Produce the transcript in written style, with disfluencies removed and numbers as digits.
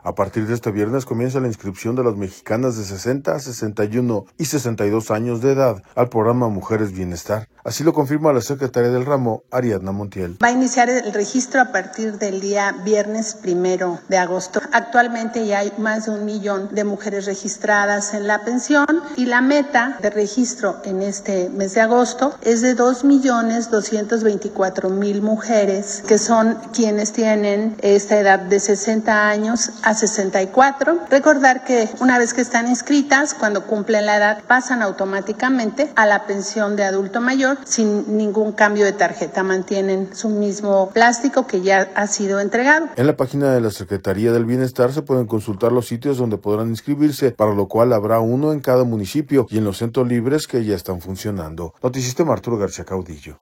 A partir de este viernes comienza la inscripción de las mexicanas de 60, 61 y 62 años de edad al programa Mujeres Bienestar. Así lo confirma la secretaria del ramo, Ariadna Montiel. Va a iniciar el registro a partir del día viernes 1 de agosto. Actualmente ya hay más de 1 millón de mujeres registradas en la pensión y la meta de registro en este mes de agosto es de 2.224.000 mujeres, que son quienes tienen esta edad de 60 años a 64. Recordar que una vez que están inscritas, cuando cumplen la edad, pasan automáticamente a la pensión de adulto mayor sin ningún cambio de tarjeta. Mantienen su mismo plástico que ya ha sido entregado. En la página de la Secretaría del Bienestar se pueden consultar los sitios donde podrán inscribirse, para lo cual habrá uno en cada municipio y en los centros libres que ya están funcionando. Noticistema Arturo García Caudillo.